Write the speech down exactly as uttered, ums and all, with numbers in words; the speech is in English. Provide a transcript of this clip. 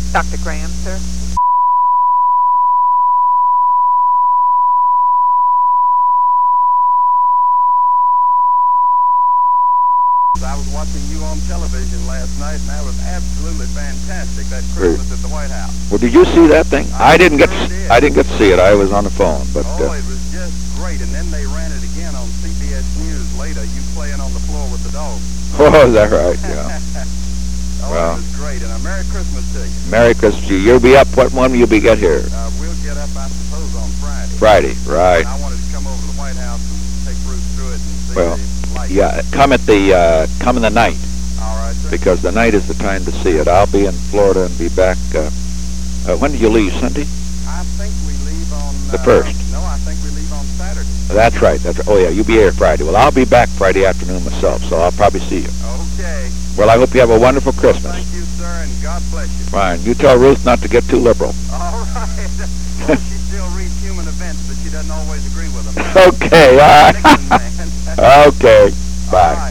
Doctor Graham, sir. I was watching you on television last night, and that was absolutely fantastic. That Christmas at the White House. Well, did you see that thing? I, I didn't get. sure To, did. I didn't get to see it. I was on the phone, but. Oh, Uh, it was just great. And then they ran it again on C B S News later. You playing on the floor with the dog. oh, is that right? Yeah. oh, Well. it was great. And a Merry Christmas to you. Merry Christmas to you. You'll be up. What one will you be get here? Uh, we'll get up, I suppose, on Friday. Friday, right? And I wanted to come over to the White House and take Bruce through it and see Well, the lights. Yeah, come at the uh, come in the night. All right, sir. Because the night is the time to see it. I'll be in Florida and be back. Uh, uh, when do you leave, Sunday? I think we leave on... The uh, first. No, I think we leave on Saturday. That's right. That's right. Oh, yeah, you'll be here Friday. Well, I'll be back Friday afternoon myself, so I'll probably see you. Okay. Well, I hope you have a wonderful Christmas. Thank you, sir, and God bless you. Fine. You tell Ruth not to get too liberal. All right. Well, she still reads human events, but she doesn't always agree with them. Okay, all right. Nixon, man. Okay, bye. All right.